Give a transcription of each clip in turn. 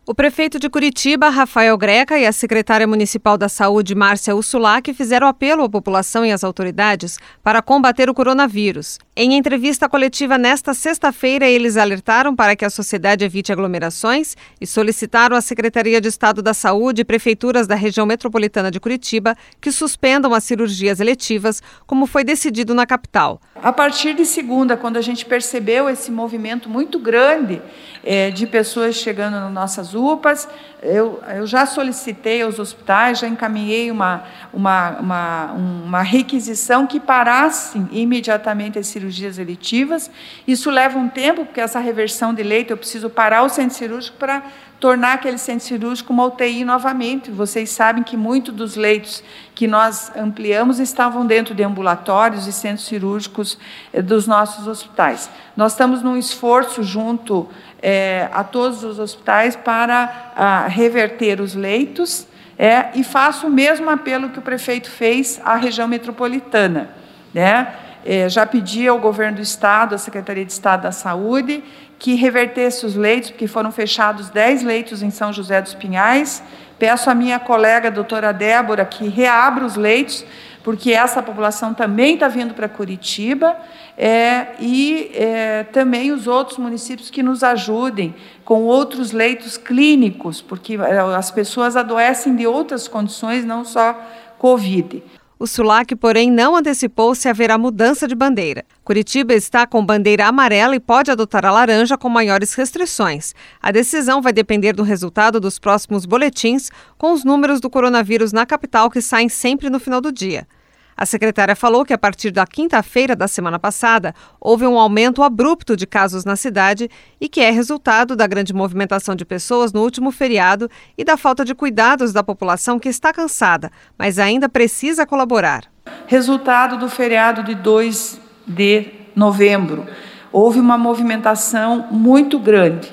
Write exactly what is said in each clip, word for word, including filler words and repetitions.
O prefeito de Curitiba, Rafael Greca, e a secretária municipal da Saúde, Márcia Ursulac, fizeram apelo à população e às autoridades para combater o coronavírus. Em entrevista coletiva nesta sexta-feira, eles alertaram para que a sociedade evite aglomerações e solicitaram à Secretaria de Estado da Saúde e prefeituras da região metropolitana de Curitiba que suspendam as cirurgias eletivas, como foi decidido na capital. A partir de segunda, quando a gente percebeu esse movimento muito grande é, de pessoas chegando nas nossas U P As, eu, eu já solicitei aos hospitais, já encaminhei uma, uma, uma, uma requisição que parassem imediatamente as cirurgias eletivas. Isso leva um tempo, porque essa reversão de leito, eu preciso parar o centro cirúrgico para tornar aquele centro cirúrgico uma U T I novamente. Vocês sabem que muitos dos leitos que nós ampliamos estavam dentro de ambulatórios e centros cirúrgicos eh, dos nossos hospitais. Nós estamos num esforço junto eh, a todos os hospitais para a, reverter os leitos é, e faço o mesmo apelo que o prefeito fez à região metropolitana, né? É, já pedi ao governo do Estado, à Secretaria de Estado da Saúde, que revertesse os leitos, porque foram fechados dez leitos em São José dos Pinhais. Peço à minha colega, a doutora Débora, que reabra os leitos, porque essa população também está vindo para Curitiba, é, e é, também os outros municípios que nos ajudem com outros leitos clínicos, porque as pessoas adoecem de outras condições, não só Covid. Ursulac, porém, não antecipou se haverá mudança de bandeira. Curitiba está com bandeira amarela e pode adotar a laranja com maiores restrições. A decisão vai depender do resultado dos próximos boletins com os números do coronavírus na capital, que saem sempre no final do dia. A secretária falou que a partir da quinta-feira da semana passada houve um aumento abrupto de casos na cidade e que é resultado da grande movimentação de pessoas no último feriado e da falta de cuidados da população, que está cansada, mas ainda precisa colaborar. Resultado do feriado de dois de novembro. Houve uma movimentação muito grande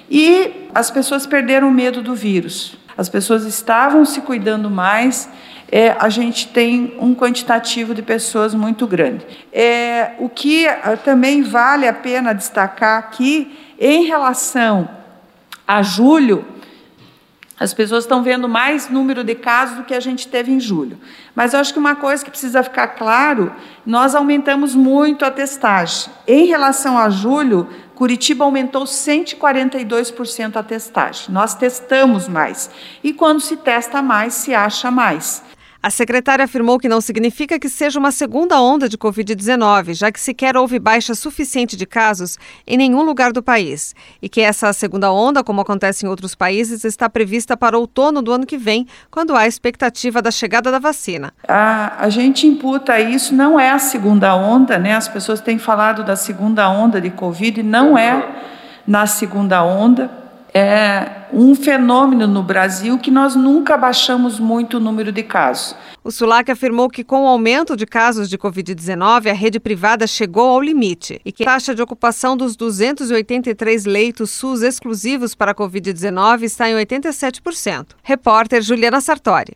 e as pessoas perderam o medo do vírus. As pessoas estavam se cuidando mais. É, a gente tem um quantitativo de pessoas muito grande. É, o que é, também vale a pena destacar aqui, em relação a julho, as pessoas estão vendo mais número de casos do que a gente teve em julho. Mas eu acho que uma coisa que precisa ficar claro, nós aumentamos muito a testagem. Em relação a julho, Curitiba aumentou cento e quarenta e dois por cento a testagem. Nós testamos mais. E quando se testa mais, se acha mais. A secretária afirmou que não significa que seja uma segunda onda de covid dezenove, já que sequer houve baixa suficiente de casos em nenhum lugar do país. E que essa segunda onda, como acontece em outros países, está prevista para outono do ano que vem, quando há expectativa da chegada da vacina. A, a gente imputa isso, não é a segunda onda, né? As pessoas têm falado da segunda onda de Covid, não é na segunda onda. É um fenômeno no Brasil que nós nunca baixamos muito o número de casos. Ursulac afirmou que com o aumento de casos de covid dezenove, a rede privada chegou ao limite e que a taxa de ocupação dos duzentos e oitenta e três leitos SUS exclusivos para covid dezenove está em oitenta e sete por cento. Repórter Juliana Sartori.